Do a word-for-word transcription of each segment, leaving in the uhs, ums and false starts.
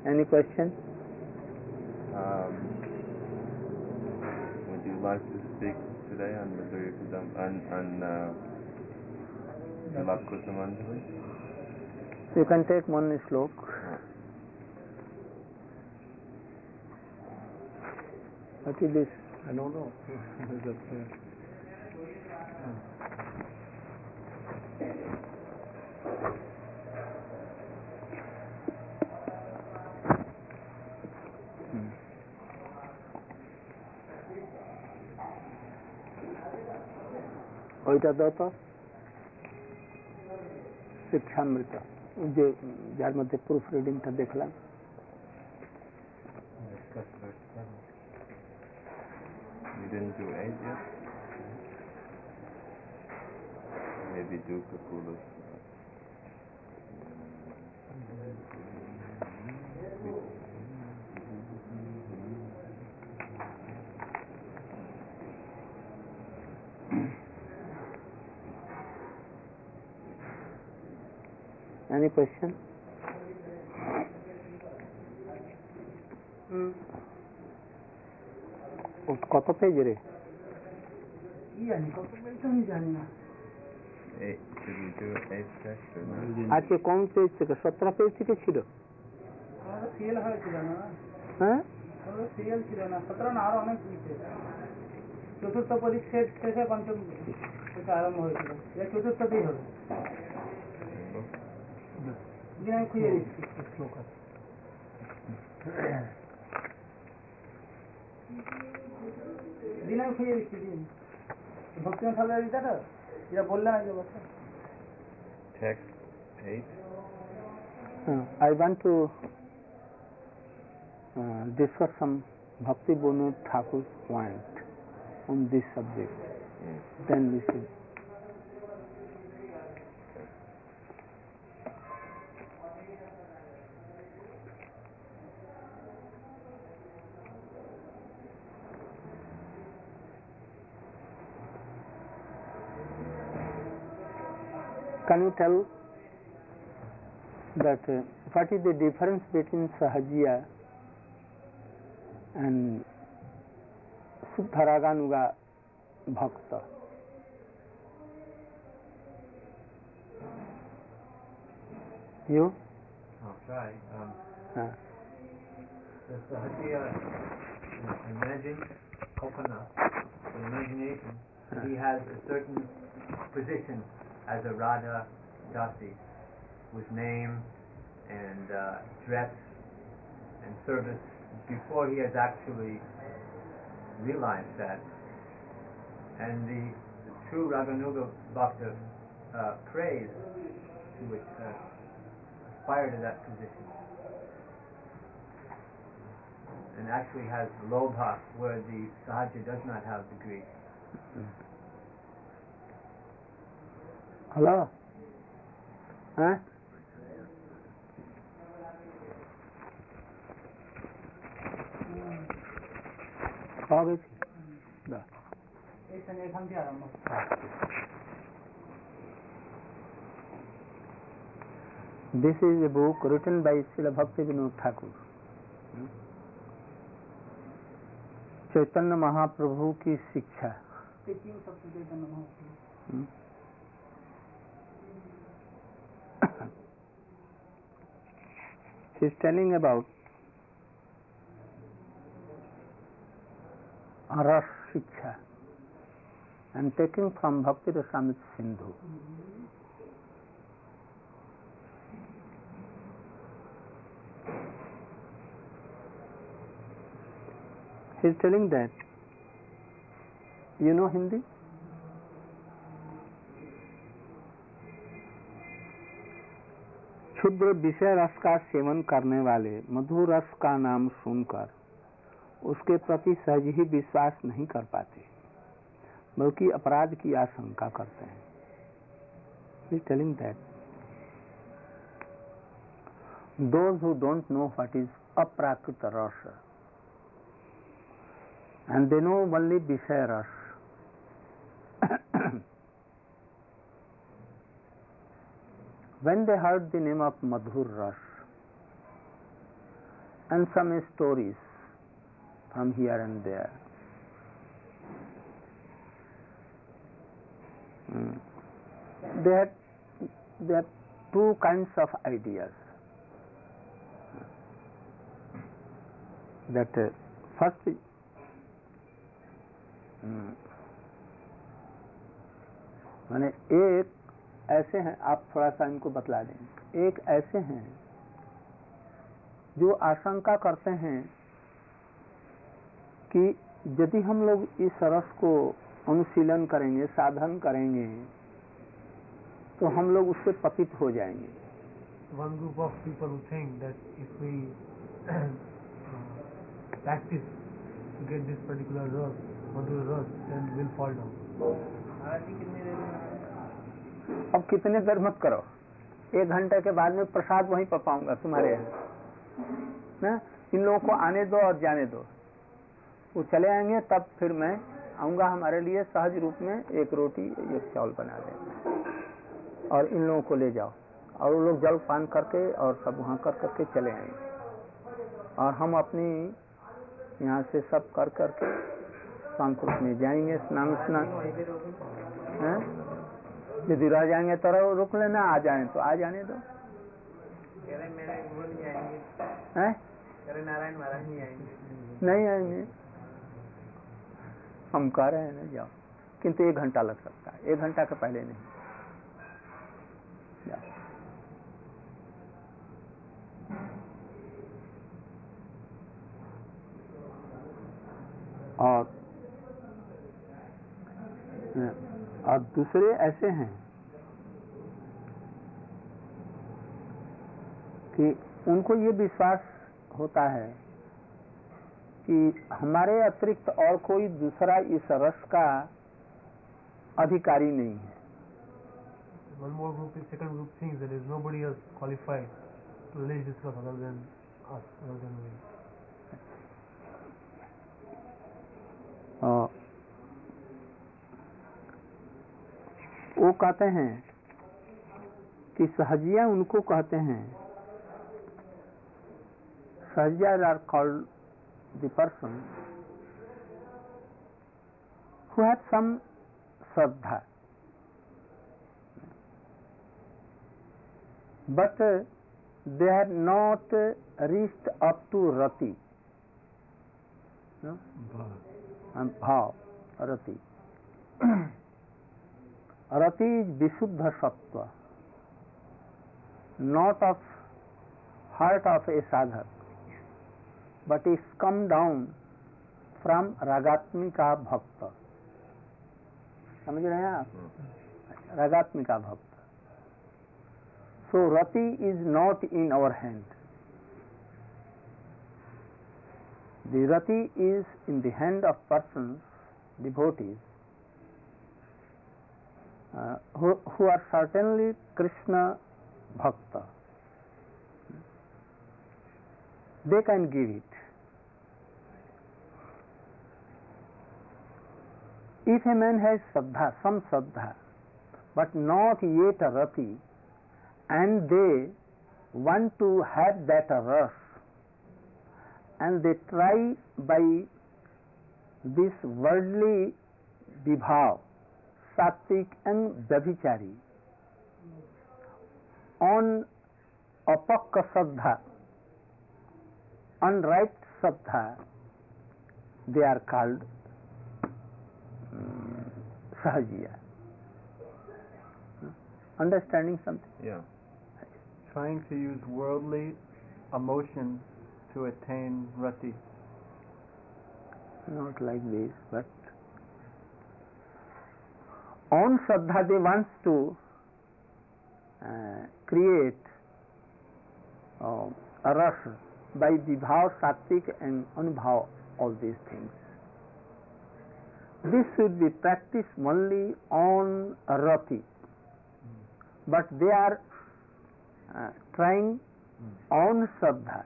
Any question? Um, would you like to speak today on the Durikudam on on uh, Lakutamanjali? You can take one slok. What is this? I don't know. ওইটা দাও তো শিক্ষামৃত যে যার মধ্যে proof রিডিংটা দেখলাম You didn't do eight yet? Maybe do Kapula's. Any question? কত page রে? আজকে কোন পেজ থেকে? সতেরো পেজ থেকে ছিল। হ্যাঁ চতুর্থ পরিচ্ছেদ শেষে পঞ্চম আরম্ভ হয়েছিল। চতুর্থতেই হবে। আমি খুঁজে দিচ্ছি। দিন আমি খুঁজে দিচ্ছি দিন ভক্তিনাথ সালের দিদাটা যেটা বললেন আগে বলছে Text eight. Uh, I want to uh, discuss some Bhakti Vinod Thakur's point on this subject. Mm. Then we should. Can you tell that uh, what is the difference between Sahajiya and Suddha Raganuga Bhakta? You? I'll try. Um, uh. the Sahajiya, imagine Kalpana, the imagination, uh. he has a certain position as a Radha Dasi, with name and uh, dress and service before he has actually realized that. And the, the true Raganuga Bhakta uh, prays to it, uh, aspire to that position. And actually has lobha where the Sahaja does not have the greed. Hello? Huh? পাওয়া গেছে? This is a book written by Srila Bhakti Vinod Thakur. Chaitanya Mahaprabhu की शिक्षा। He is telling about Ras Shiksha and taking from Bhakti Rasamrita Sindhu. He is telling that, you know Hindi? क्षुद्र विषय रस का seven करने वाले मधुर रस का नाम सुनकर उसके प्रति सहज ही विश्वास नहीं कर पाते, बल्कि अपराध की आशंका करते हैं. He is telling that those who don't know what is aprakrita rasa and they know only Vishaya Ras, when they heard the name of Madhur Ras, and some stories from here and there. Mm. There, there are two kinds of ideas. That uh, first, mm, माने एक ऐसे हैं, आप थोड़ा सा इनको बतला दें, एक ऐसे हैं जो आशंका करते हैं कि यदि हम लोग इस रस को अनुशीलन करेंगे, साधन करेंगे, तो हम लोग उससे पतित हो जाएंगे. One group of people who think that if we uh, practice to get this particular rus, madhur rus, then we'll fall down. अब कितने देर मत करो, एक घंटे के बाद में प्रसाद वहीं पर पाऊंगा तुम्हारे यहाँ ना. इन लोगों को आने दो और जाने दो, वो चले आएंगे, तब फिर मैं आऊंगा. हमारे लिए सहज रूप में एक रोटी एक चावल बना देंगे और इन लोगों को ले जाओ, और वो लोग जल पान करके और सब वहाँ कर करके चले आएंगे, और हम अपनी यहाँ से सब कर करके सांकुट में जाएंगे, स्नान स्नान. यदि रह जाएंगे तो रुक लेना, आ जाए तो आ जाने दो. नारायण महाराज नहीं आएंगे. नहीं आएंगे, हम कह रहे हैं ना जाओ, किंतु एक घंटा लग सकता है, एक घंटा के पहले नहीं. और और दूसरे ऐसे हैं कि उनको ये विश्वास होता है कि हमारे अतिरिक्त और कोई दूसरा इस रस का अधिकारी नहीं है. One more group, the second group thinks that there is nobody else qualified to release this rus other than us, other than we. uh, वो कहते हैं कि सहजिया उनको कहते हैं, Sahajiya are called the person who have some shraddha, but uh, they have not uh, reached up to rati, no? and bhav, rati. Rati is Vishuddha Sattva, not of heart of a sadhak, but is come down from Ragatmika Bhakta. समझ रहे हैं आप? Ragatmika Bhakta. So Rati is not in our hand. The Rati is in the hand of persons, devotees, Uh, who, who are certainly Krishna Bhakta. They can give it. If a man has Shraddha, some Shraddha, but not yet a Rati, and they want to have that ras, and they try by this worldly vibhav, Sattvic and Vyabhichari, on apakka Shraddha, unripe Shraddha, they are called um, Sahajiya. Understanding something? Yeah. Trying to use worldly emotion to attain rati. Not like this, but on Shraddha they want to uh, create uh, a rasa by Vibhav, Sattvic and Anubhav, all these things. This should be practiced only on Rati, but they are uh, trying on Shraddha.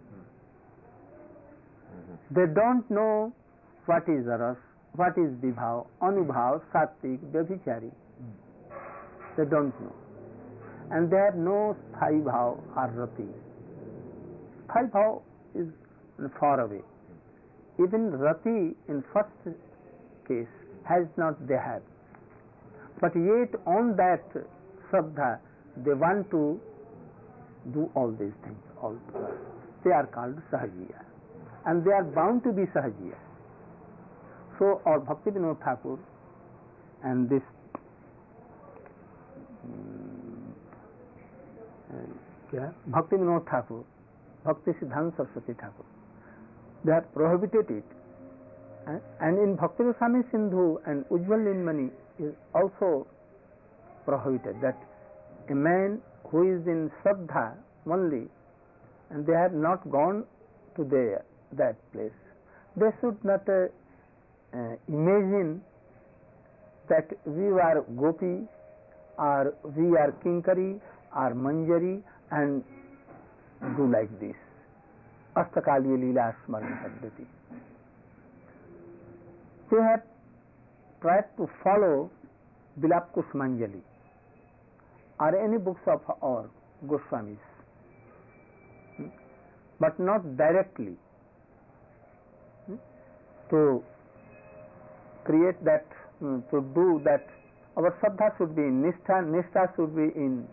They don't know what is Ras, what is Vibhav, Anubhav, Sattvic, Vyabhichari. They don't know. And they have no Sthai Bhav or Rati. Sthai Bhav is far away. Even Rati in first case has not Dehat. But yet on that Shraddha they want to do all these things. All they are called Sahajiya. And they are bound to be Sahajiya. So our Bhakti Vinod Thakur and this क्या Bhakti Vinod Thakur, Bhakti Siddhanta Saraswati Thakur, they have prohibited it. Eh? And in Bhakti Rasami Sindhu and Ujjwal Nilmani is also prohibited that a man who is in Shraddha only and they have not gone to their, that place, they should not uh, uh, imagine that we are Gopi or we are Kinkari or Manjari and do like this. Astakaliya Leela Smarana Paddhati. They have tried to follow Bilap Kusumanjali or any books of our Goswamis, hmm? but not directly, hmm? to create that, hmm, to do that. Our Shraddha should be in Nishtha, Nishtha should be in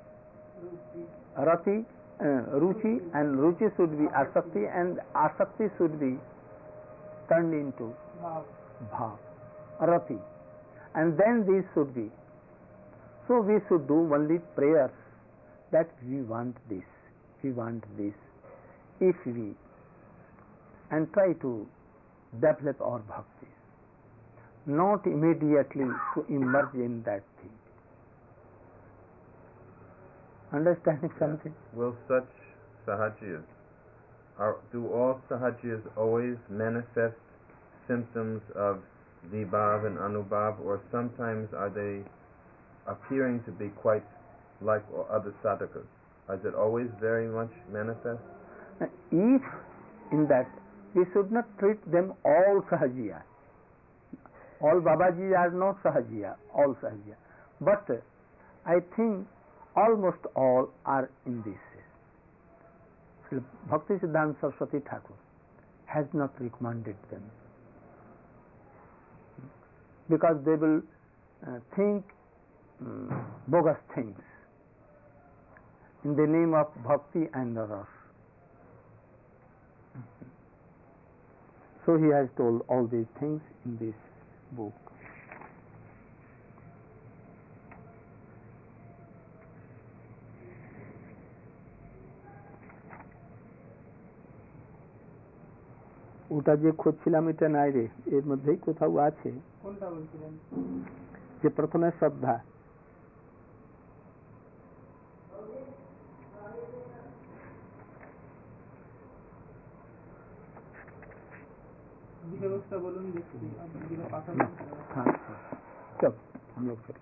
Rati, uh, Ruchi, and Ruchi should be Asakti, and Asakti should be turned into Bhav, Rati, and then these should be. So we should do only prayers that we want this, we want this, if we, and try to develop our bhakti, not immediately to immerse in that thing. Understanding something? Will such sahajiyas, are, do all sahajiyas always manifest symptoms of vibhav and anubhav, or sometimes are they appearing to be quite like other sadhakas? Is it always very much manifest? If in that, we should not treat them all sahajiya. All Babaji are not sahajiya, all sahajiya. But uh, I think almost all are in this. So Bhakti Siddhanta Saraswati Thakur has not recommended them, because they will uh, think um, bogus things in the name of bhakti and the ras. So he has told all these things in this book. ওটা যে খুঁজছিলাম এটা নাই রে, এর মধ্যেই কোথাও আছে। কোনটা বলছিলেন? যে প্রথমে শ্রদ্ধা, বিষয়বস্তু বলুন দেখি, আপনাদের পাঠানো। হ্যাঁ চল हम लोग फिर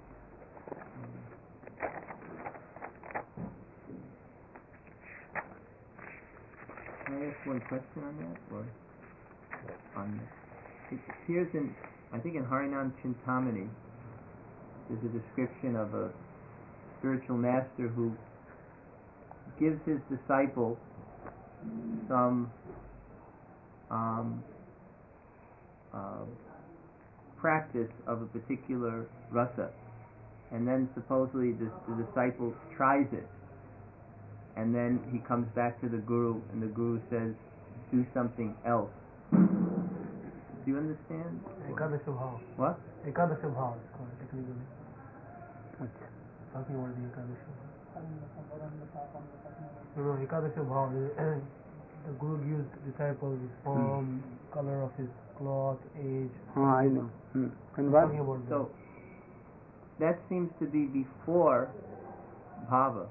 Can I ask one question on that, or on this? It appears in, I think in Harinam Chintamani, there's a description of a spiritual master who gives his disciple some um, uh, practice of a particular rasa, and then supposedly the, the disciple tries it, and then he comes back to the guru, and the guru says, do something else. Do you understand? Ekadasha bhav. What? Ekadasha bhav is called technically. Talking about the Ekadasha bhav. No, no, Ekadasha bhav is the guru gives disciples his form, hmm. color of his cloth, age. Oh, I know. Hmm. And what? So that seems to be before bhava,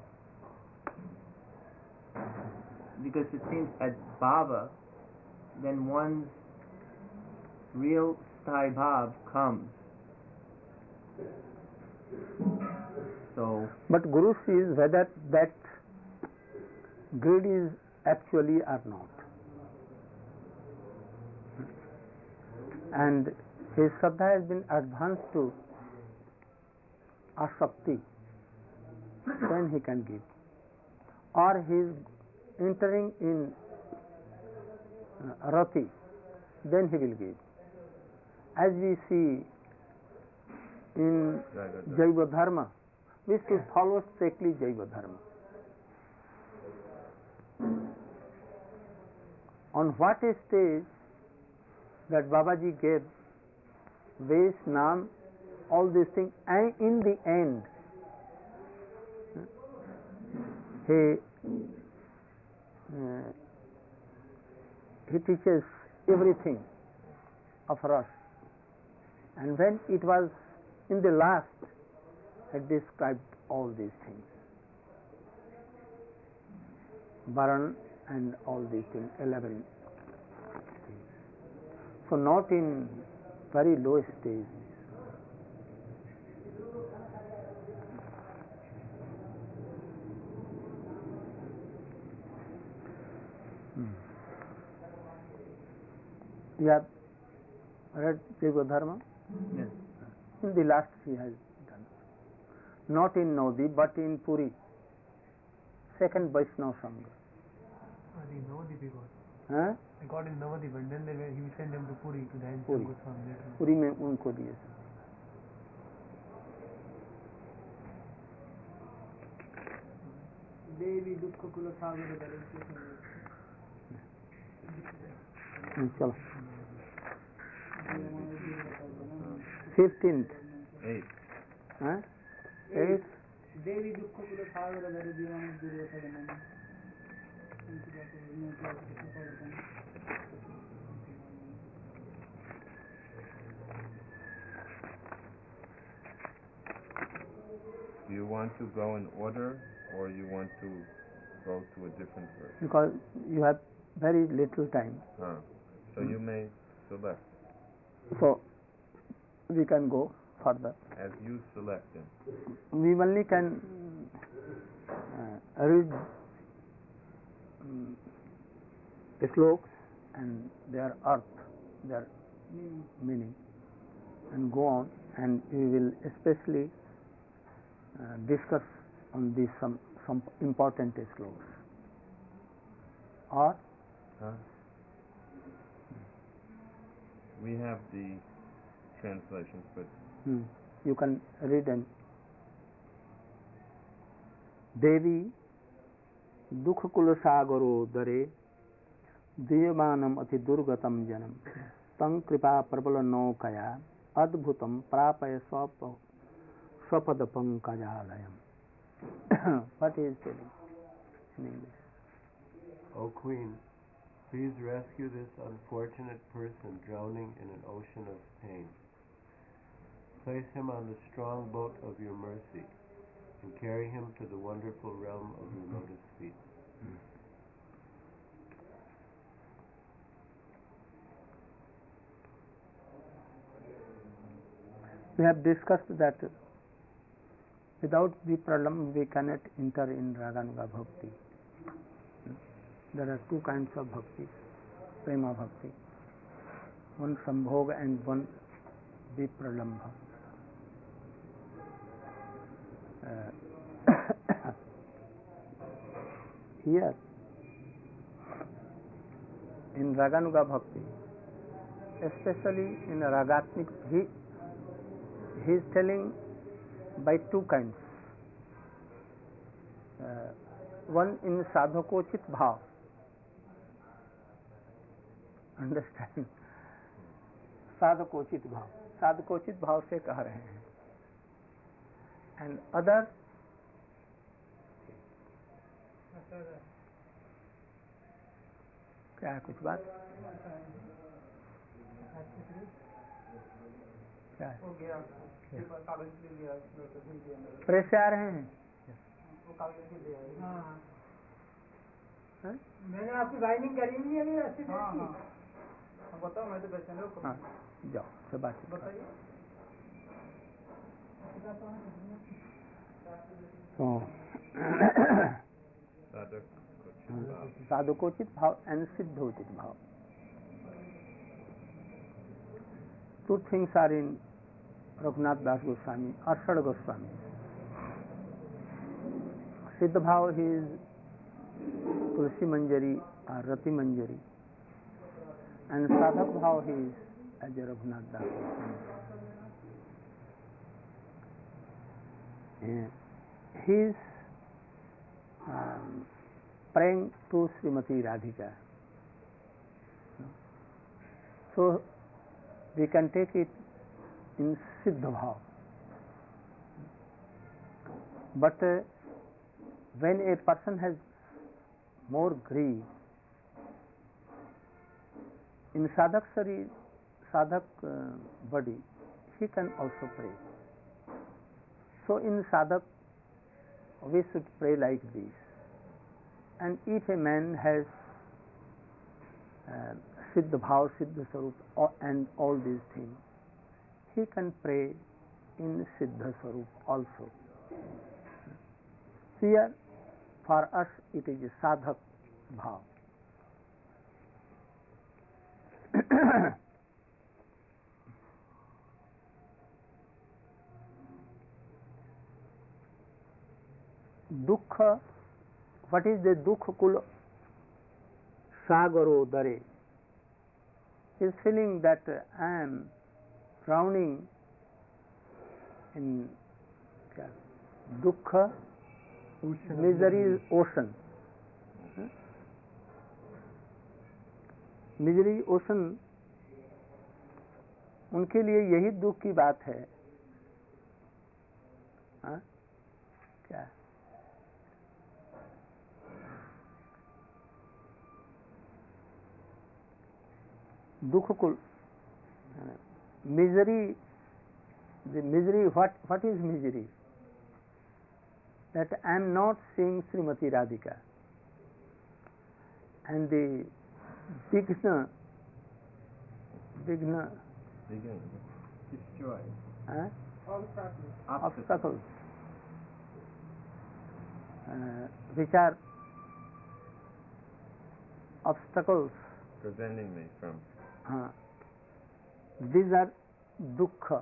because it seems at bhava, then one's real sthai bhav comes. So, but Guru sees whether that greed is actually or not, and his Shraddha has been advanced to asakti, then he can give, or he is entering in uh, rati, then he will give. As we see in Jaiva Dharma, we should follow strictly Jaiva Dharma. On what stage that Babaji gave Vesh, Nam, all these things, and in the end he uh, he teaches everything of Ras, and when it was in the last, he described all these things, Varan and all these things, eleven things. So not in very low stage. Hmm. You have read Jaiva Dharma? Yes. In the last he has done. Not in Nodi, but in Puri. Second Vaishnava Sangha. I think Navadip he got. Huh? I got in Navadip, and then they were, he sent them to Puri to the Puri. Goswami later. Puri में उनको दिए थे. देवी दुख कुल सागर दरे चलो. Fifteenth. Eight. Huh? Eight. देवी दुख कुल सागर दरे दीवान दुर्वसन Do you want to go in order, or you want to go to a different verse? Because you have very little time. Huh. So you may select So we can go further. as you select them. We only can uh, read um, the slokas and their earth, their meaning, and go on, and we will especially uh, discuss on these some some important slokas. Or Huh? We have the translations, but hmm, you can read and Devi Dukha Kula Sagaro Dare Diyamanam Ati Durgatam Janam Tang Kripa Prabala No Kaya Adbhutam Prapaya Swapada Pankajalayam. What is telling in English? O Queen, please rescue this unfortunate person drowning in an ocean of pain. Place him on the strong boat of your mercy and carry him to the wonderful realm of your lotus feet. We have discussed that without the pralam we cannot enter in Raganuga Bhakti. There are two kinds of bhakti, prema bhakti. One sambhog and one vipralambha. Uh, here, in Raganuga Bhakti, especially in Ragatmik, he, he is telling by two kinds. Uh, one in sadhakochit bhav. Understand? साधकोचित भाव, साधकोचित भाव से कह रहे हैं. And other क्या है कुछ बात? क्या है? प्रेस से आ रहे हैं? मैंने आपकी बाइंडिंग करी नहीं अभी अच्छी से हाँ, बताओ मैं तो पहचान लो हाँ, जाओ से बात बताइए तो साधकोचित भाव एंड सिद्धोचित भाव. Two things are in Raghunath Das Goswami, Arshad Goswami. Siddha bhav is Tulsi Manjari or Rati Manjari. and sadhak bhav he is as a Raghunath Das. Uh, he is um, praying to Srimati Radhika. So we can take it in Siddha Bhav. But uh, when a person has more greed, in sadhak sari, sadhak uh, body, he can also pray. So in sadhak, we should pray like this. And if a man has uh, Siddha Bhav, Siddha Sarup, and all these things, he can pray in Siddha Sarup also. Here, for us, it is a sadhak bhav. Dukkha, what is the dukkha kul sagaro dare? He is feeling that uh, I am drowning in uh, dukkha, ocean misery ocean. Huh? Misery ocean, उनके लिए यही दुख की बात है. हाँ? क्या दुख को misery, the misery, what what is misery? That I am not seeing Srimati Radhika, and the Vighna, Vighna, destroy huh? Obstacles. obstacles, uh, which are obstacles, preventing me from. uh, these are dukkha.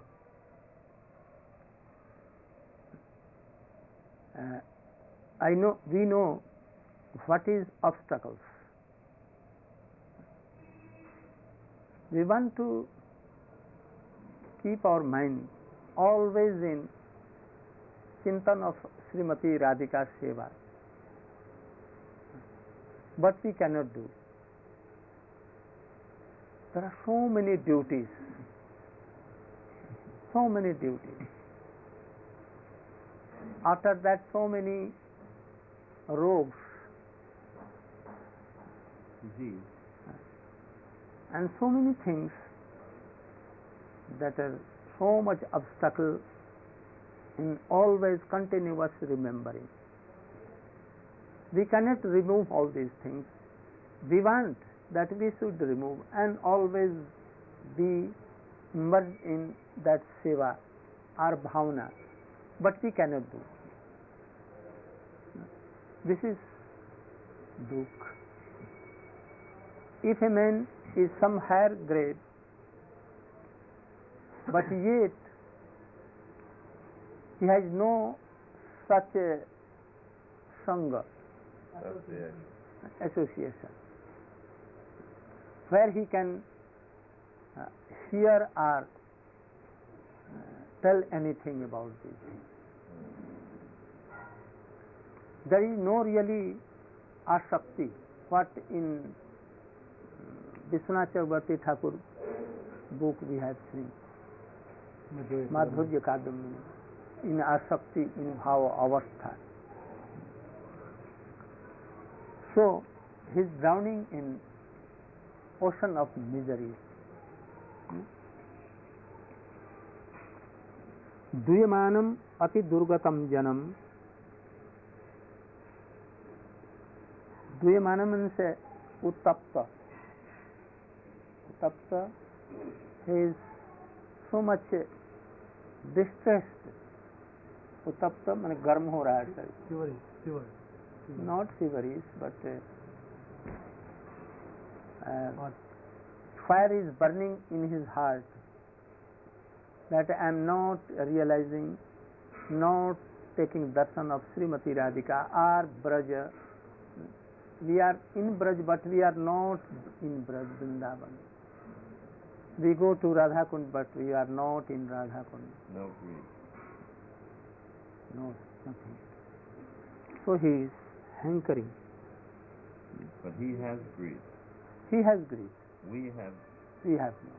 Uh, I know, we know what is obstacles. We want to keep our mind always in Chintan of Srimati Radhika Seva, but we cannot do. There are so many duties, so many duties. After that, so many rogues, disease, and so many things that are so much obstacle in always continuous remembering. We cannot remove all these things. We want that we should remove and always be merged in that seva or bhavana, but we cannot do. This is dukh. If a man is some higher grade, but yet he has no such a sangha, Association. association, where he can uh, hear or uh, tell anything about this. There is no really asakti, what in Vishwanath Chakravarti Thakur book we have seen, Madhurya Kadamini, in asakti, in bhava avastha. So he is drowning in ocean of misery. Duyamanam ati durgatam janam. Duyamanam means uttapta. Uttapta, he is so much distressed. Uttapta means garm ho raha hai. Shivari, shivari. Not feverish, but uh, uh, fire is burning in his heart, that I am not realizing, not taking darshan of Srimati Radhika or Braj. We are in Braj, but we are not in Braj, Vrindavan. We go to Radha Kund, but we are not in Radha Kund. No greed. No, nothing. So he is hankering. But he has greed. He has greed. We have. We have not.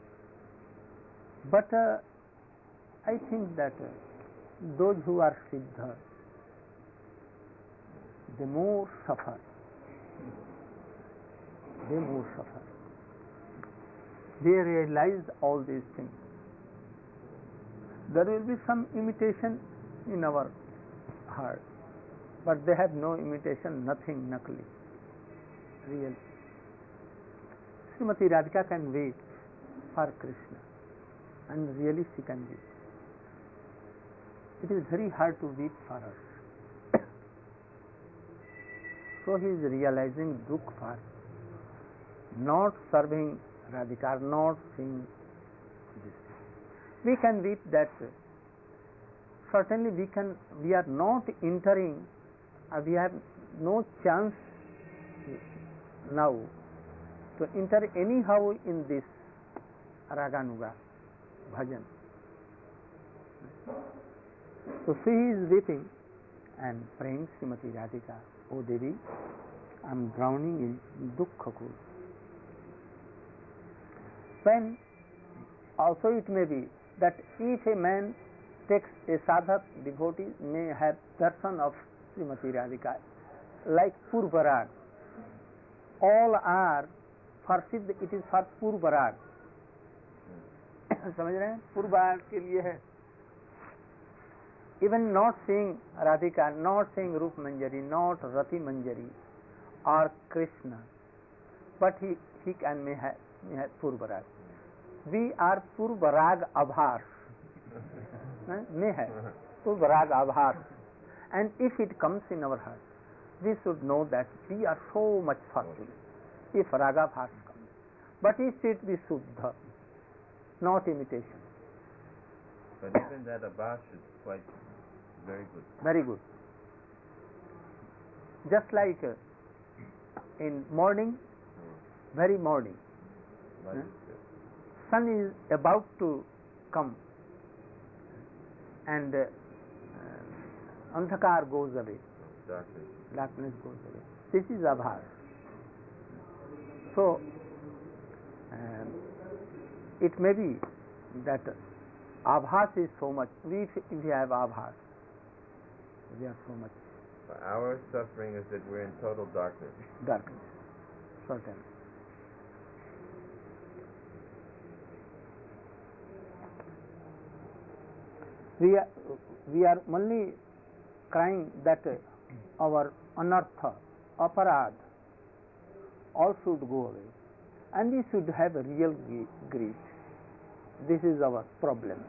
But uh, I think that uh, those who are Siddha, they more suffer. They more suffer. They realize all these things. There will be some imitation in our heart, but they have no imitation, nothing nakli, real. Srimati Radhika can wait for Krishna, and really she can wait. It is very hard to wait for her. So he is realizing dukh for not serving Radhika, not seeing this. We can weep that certainly we can we are not entering, uh, we have no chance now to enter anyhow in this Raganuga bhajan. So she is weeping and praying, Srimati Radhika, O Devi, I am drowning in dukkha kul. When also it may be that if a man takes a sadhak devotee may have darshan of Srimati Radhika, like Purvarag. All are for Siddh, it is for Purvarag. समझ रहे हैं? पूर्वाग के लिए है. Even not seeing Radhika, not seeing Rup Manjari, not Rati Manjari or Krishna, but he, he can may have, may have Purvarag. We are Purvarag Abhar. May have Purvarag Abhar. And if it comes in our heart, we should know that we are so much fortunate if Raga Bhas comes. But if it be Suddha, not imitation. But even that Abhash is quite very good. Very good. Just like uh, in morning, very morning, Light huh? is good. sun is about to come and uh, uh, Andhakar goes away, Darkness. darkness goes away. This is Abhas. So, um, it may be that Abhas is so much. We, if we have Abhas, we are so much Our suffering is that we're in total darkness. darkness, certainly. We are, we are only crying that our anartha, aparad, all should go away, and we should have a real grief. This is our problem.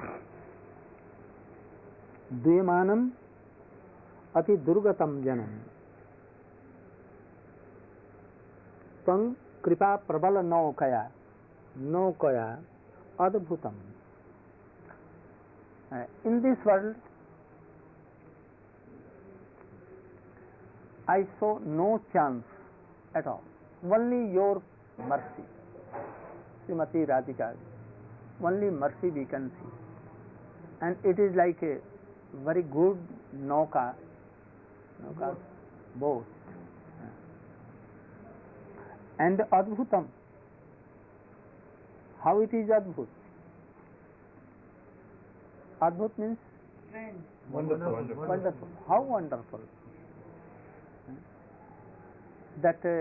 Dvemanam ati durgatam janam tang kripa prabala naukaya naukaya adbhutam. Uh, in this world, I saw no chance at all. Only your mercy, Srimati Radhika. Only mercy we can see, and it is like a very good nauka, nauka boat, and adbhutam. How it is adbhut? Adbhut means Wonderful. Wonderful. wonderful. How wonderful that uh,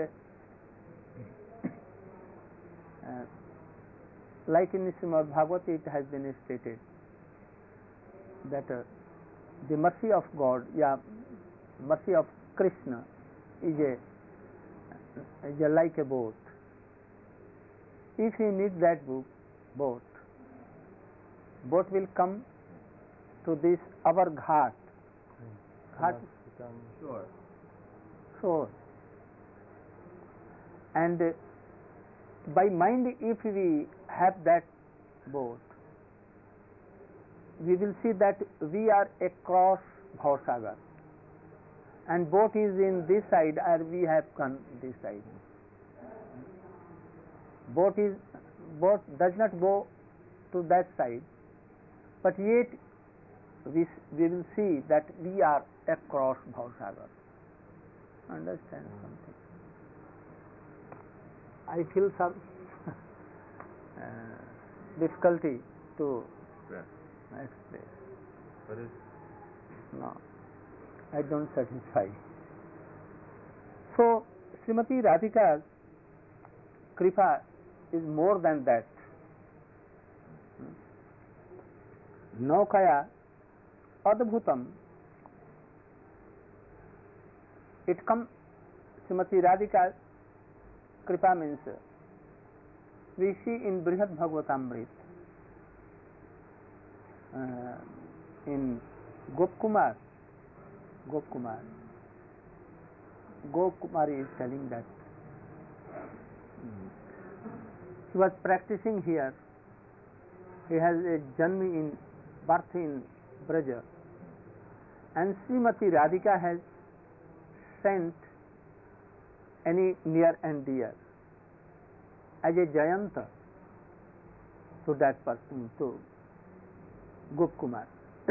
uh, like in Srimad Bhagavati it has been stated that uh, the mercy of God, yeah, mercy of Krishna is a, is a like a boat. If he needs that boat, boat, boat will come to this our ghat, ghat, Sure. shore, and uh, by mind if we have that boat, we will see that we are across Bhavasagar and boat is in this side and we have come this side. Boat is boat does not go to that side, but yet we, we will see that we are across Bhavasagar. Understand something? I feel some uh, difficulty to Yeah. express. What is No, I don't satisfy. So, Srimati Radhika's kripa is more than that. Naukaya Adbhutam. It comes, Srimati Radhika's kripa means, we see in Brihad Bhagavatamrit, uh, in Gopkumar, Gopkumar, Gopkumari is telling that he was practicing here. He has a janmi in birth in Braja, and Srimati Radhika has sent any near and dear as a Jayanta to that person, to Gopkumar.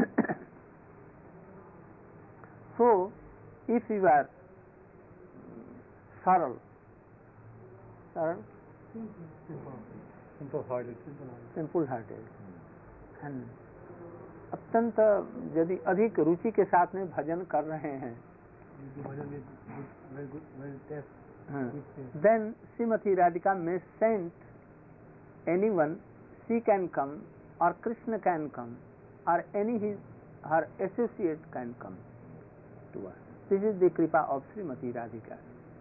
So, if you are saral, saral, Simple hearted. simple hearted, and अत्यंत यदि अधिक रुचि के साथ में भजन कर रहे हैं, Very good, very taste. then Srimati Radhika may send anyone, she can come, or Krishna can come, or any his her associate can come to us. This is the kripa of Srimati Radhika.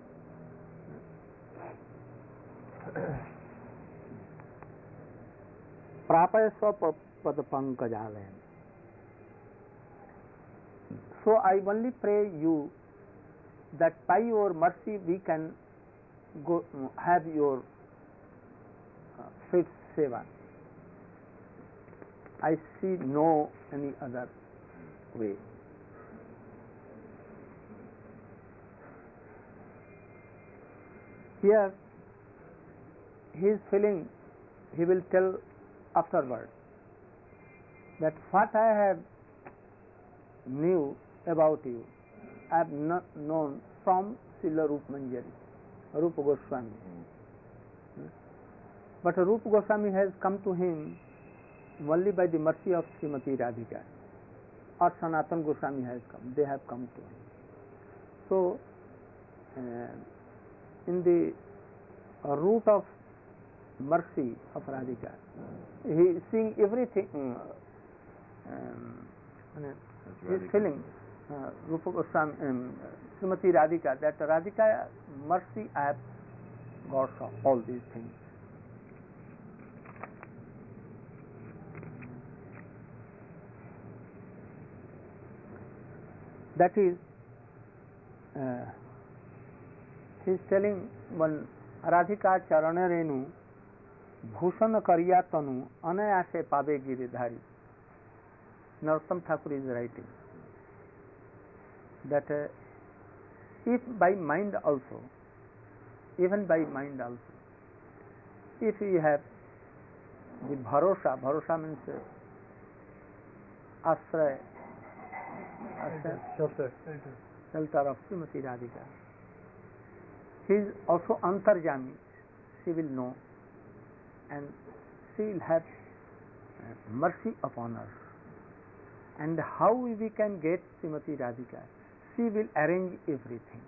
Prapaya Swapad Pankajalayan. So I only pray you that by your mercy we can go have your uh, fit seva. I see no any other way. Here he is feeling, he will tell afterward that what I have knew about you, I have not known from Srila Rupa Manjari, Rupa Goswami. Hmm. But Rupa Goswami has come to him only by the mercy of Srimati Radhika, or Sanatana Goswami has come, they have come to him. So, uh, in the uh, root of mercy of Radhika, he is seeing everything, uh, um, he is feeling uh, Rupa Goswami, um, Srimati Radhika, that Radhika mercy I have got all these things. That is, uh, he is telling one Radhika Charana Renu Bhushan Karya Tanu Anayase Pabe Giridhari. Narottam Thakur is writing that uh, if by mind also, even by mind also, if we have the bharosha, bharosha means uh, asray, asray, Shelter. shelter of Srimati Radhika. He is also antarjami, she will know, and she will have uh, mercy upon us. And how we can get Srimati Radhika? She will arrange everything.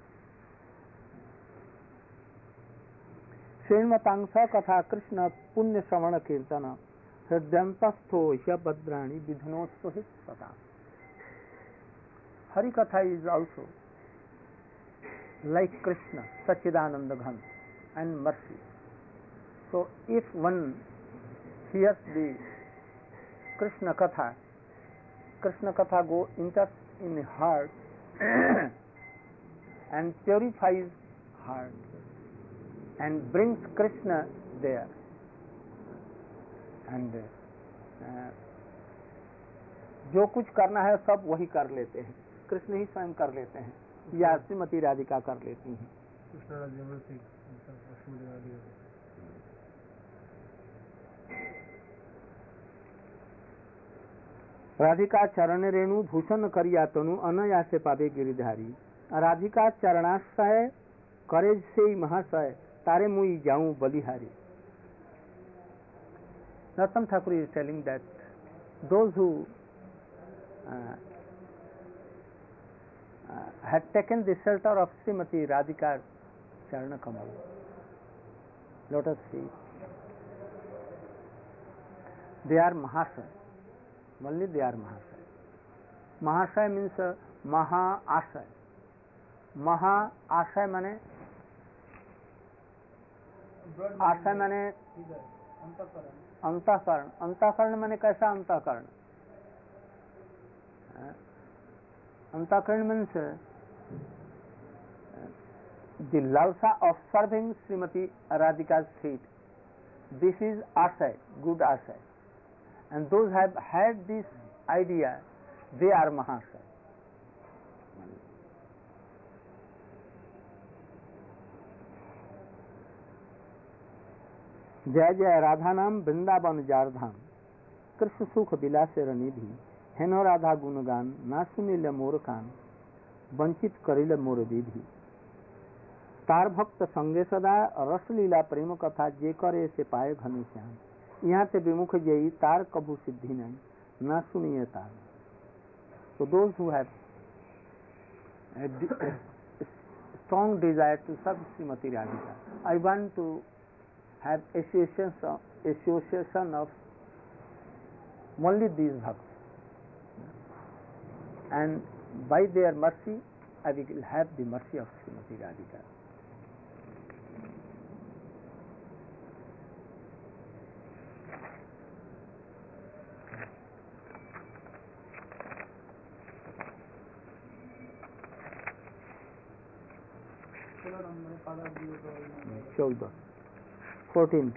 Shenmatangsa Katha Krishna Punya Savana Kirtana Hridyantasto Hyabadrani Vidhanosto Hit Sata. Hari Katha is also like Krishna, Sachidananda Gham, and mercy. So if one hears the Krishna Katha, Krishna Katha go into in the heart and purifies heart and brings Krishna there, and uh, जो कुछ करना है सब वही कर लेते हैं, कृष्ण ही स्वयं कर लेते हैं, या श्रीमती राधिका कर लेती हैं. राधिका चरण रेणु भूषण करिया तनु अनायासे पावे गिरिधारी। राधिका चरणाश्रय करे से महाशय तारे मुई जाऊं बलिहारी। Narottam Thakur is telling that those who uh, uh, had taken the shelter of Srimati Radhika Charana Kamal, lotus feet, they are Mahasaya. Only they are Mahasaya. Mahasaya means uh, Maha Asaya. Maha Asaya mane Asaya mane अंतःकरण। अंतःकरण माने कैसा अंतःकरण? अंतःकरण means the lalsa of serving Srimati Radhika's feet. This is asay, good asay. And those have had this idea, they are Mahasaya. जय जय राधा नाम Vrindavan jar धाम कृष्ण सुख विलास रनिधि हेनो राधा गुणगान ना सुनिल मोर कान वंचित करिल मोर विधि। तार भक्त संगे सदा रसलीला प्रेम कथा जे करे से पाए घन श्याम। यहाँ से विमुख जयी तार कभु सिद्धि नहीं ना सुनिए तार। So those who have a, a strong desire to serve Srimati Radhika, I want to have association of, association of only these bhakts, and by their mercy I will have the mercy of Srimati Radhika. चौदह fourteen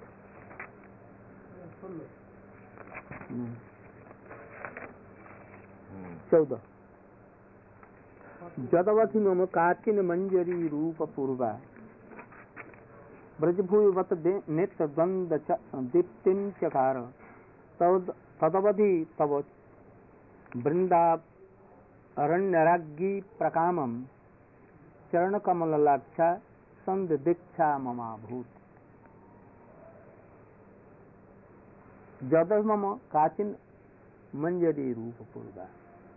चौदह जदवधि मम काकिन मंजरी रूप पूर्वा ब्रजभूवत नेत्र द्वंद दीप्तिं चकार तदवधि तव वृंदा अरण्यराज्ञी प्रकामं चरण कमललाक्षा संद दीक्षा ममाभूत। जदव मम काचिन मंजरी रूप पूर्वा।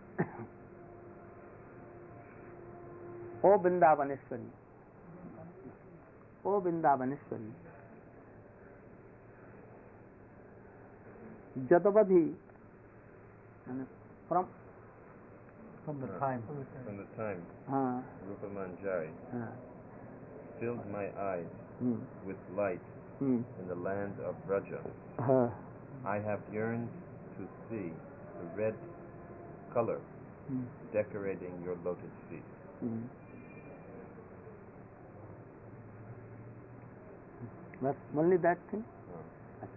ओ वृंदावनेश्वरी, ओ Vrindavaneshwari, जदवधि from from the time from the time हाँ, Rupa Manjari हाँ, filled my eyes hmm, with light hmm, in the land of Braja, हाँ, I have yearned to see the red color hmm, decorating your lotus feet. Hmm. But only that thing. Oh.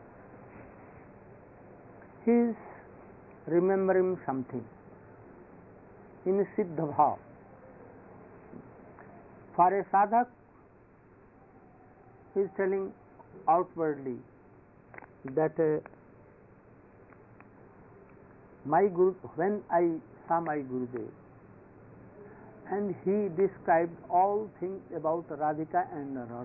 He is remembering something in Siddha Bhav. For a sadhak, he is telling outwardly that uh, my Guru, when I saw my Gurudev, and he described all things about Radhika and Rasa.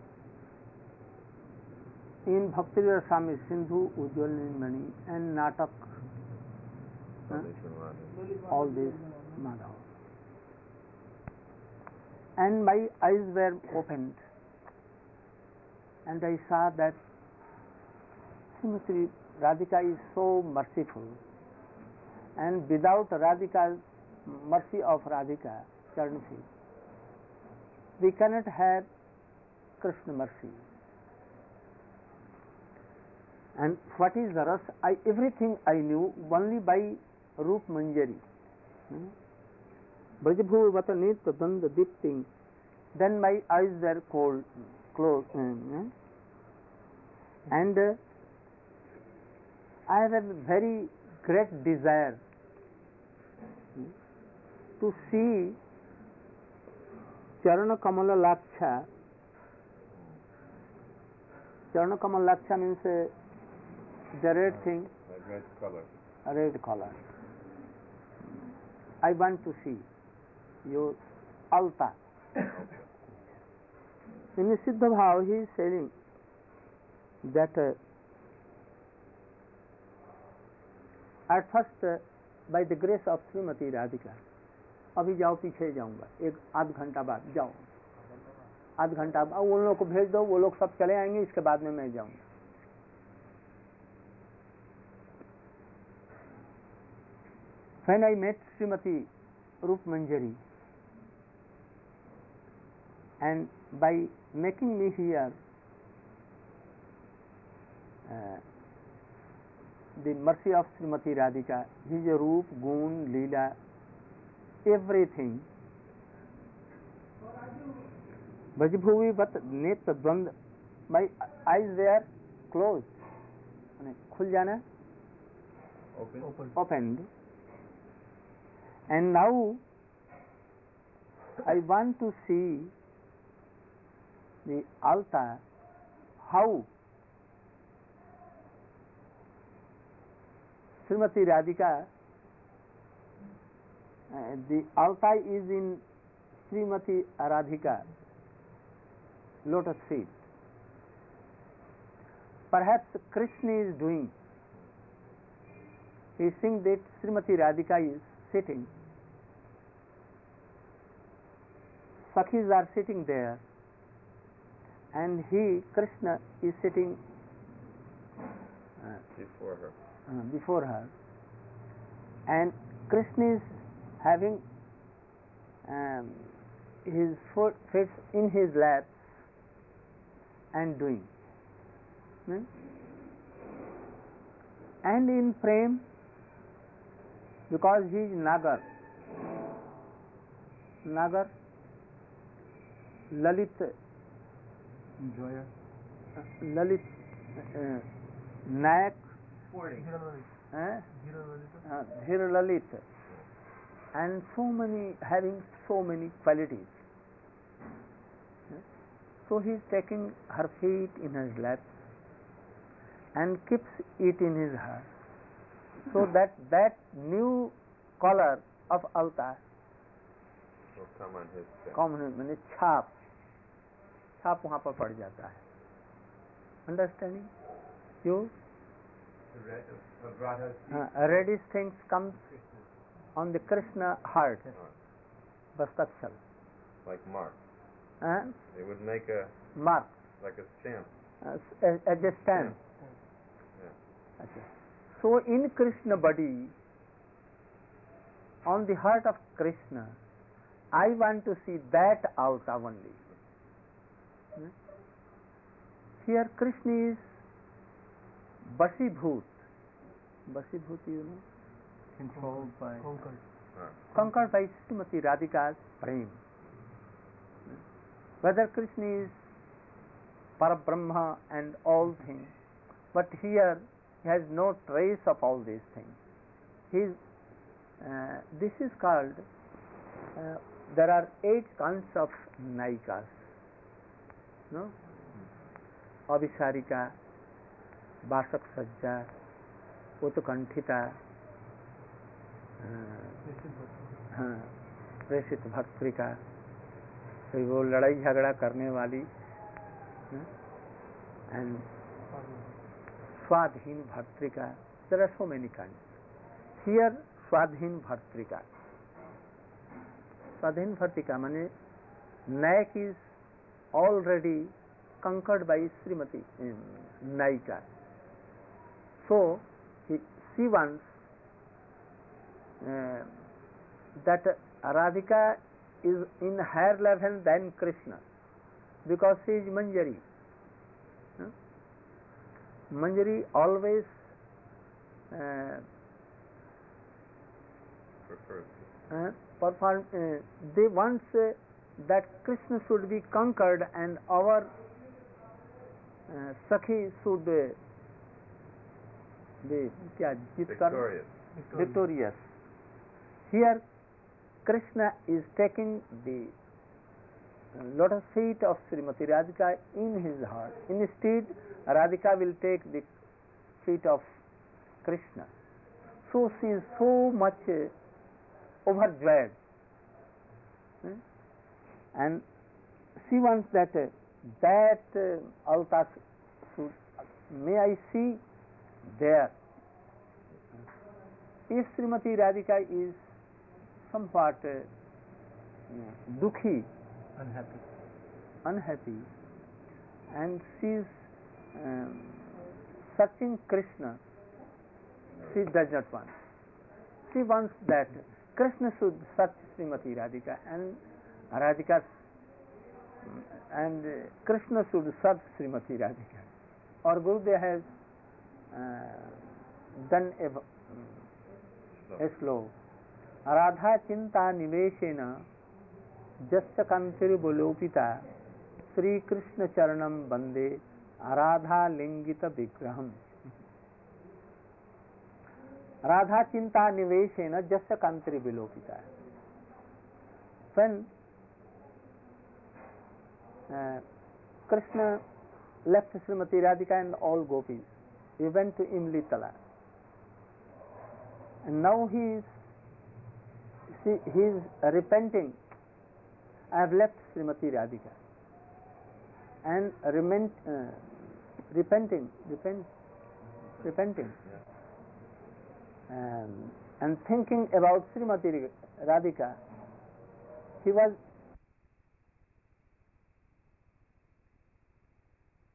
In Bhakti Rasamrita Sindhu, Ujjwal Nilmani and Natak, huh? all this Madhav. And my eyes were opened, and I saw that Srimati Radhika is so merciful, and without Radhika's mercy of Radhika, Charansi, we cannot have Krishna mercy. And what is the rasa? I, everything I knew only by Rup Manjari. Brajabhu vata nitra danda dipting. Then my eyes were cold, closed. And uh, I have a very great desire to see Charana Kamala Laksha. Charana Kamala Laksha means uh, the red thing, The red color. a red color. I want to see your altar. In Siddha Bhav, he is saying that uh, at first, uh, by the grace of Srimati Radhika, अभी जाओ पीछे जाऊंगा, एक आध घंटा बाद जाओ, आध घंटा बाद उन लोगों को भेज दो, वो लोग सब चले आएंगे, इसके बाद में मैं जाऊंगा. When I met Srimati Rup Manjari, and by making me hear uh, the mercy of Srimati Radhika, his Roop, Gun, Leela, everything, Bhajbhuvi Vat Net Dvand, my eyes were closed, khul jana, Open. Open. opened, and now I want to see the altar, how Srimati Radhika, uh, the altar is in Srimati Radhika lotus feet. Perhaps Krishna is doing. He is saying that Srimati Radhika is sitting. Sakhis are sitting there, and he, Krishna, is sitting uh, Before her. uh, before her, and Krishna is having um, his foot fits in his lap and doing. Hmm? And in Prem, because he is Nagar, Nagar, Lalit, Enjoyer. uh, Lalit, uh, Nayak, Sporting. Dhira Lalit. eh? Dhira Lalit. uh, Dhir Lalit, and so many, having so many qualities. So he is taking her feet in his lap and keeps it in his heart, so that that new color of altar Will come on his chest. common मैंने छाप छाप वहाँ पर पड़ जाता है. Understanding? You The red of, of Radha's feet. uh, reddish things comes on the Krishna heart, Bastakshal, Like mark. uh, They would make a, mark like a stamp. uh, as, as a stamp. Yeah. Okay. So in Krishna body, on the heart of Krishna, I want to see that altar only. Hmm? Here Krishna is Basibhut. Basibhut, you know, Controlled by. Conquered. Ah. conquered by Srimati Radhika's prem. Whether Krishna is Parabrahma and all things, but here he has no trace of all these things. He is, uh, this is called, uh, there are eight kinds of Naikas. No? Abhisarika, Vasak Sajja, Utkanthita, हाँ, प्रेषित भक्त्रिका, फिर वो लड़ाई झगड़ा करने वाली, and svadhina bhartrika. There are so many kinds. Here svadhina bhartrika. Svadhina bhartrika माने nayak is already conquered by Srimati um, Naika. So he, she wants uh, that Radhika is in higher level than Krishna, because she is Manjari. Huh? Manjari always uh, Prefers. uh, perform. Uh, they want uh, that Krishna should be conquered and our uh, Sakhi should uh, be kya, jit kar- Victorious. victorious. Here Krishna is taking the uh, lotus feet of Srimati Radhika in his heart. Instead, Radhika will take the feet of Krishna. So she is so much uh, overjoyed, hmm? and she wants that uh, that uh, altar should, may I see there. If Srimati Radhika is somewhat uh, dukhi, Unhappy. unhappy, and she is um, searching Krishna, she does not want. She wants that Krishna should search Srimati Radhika, and Radhika and uh, Krishna should search Srimati Radhika. Or Gurudev has uh, done a, a slow. Radha Chinta Niveshena Jasya Kantiri Bolopita Sri Krishna Charanam Bande Radha Lingita Vigraham. Radha Chinta Niveshena Jasya Kantiri Bolopita. When uh, Krishna left Srimati Radhika and all gopis, he went to Imli Tala, and now he is see, he is repenting. I have left Srimati Radhika and rement, uh, repenting, repent, repenting, um, and thinking about Srimati Radhika. He was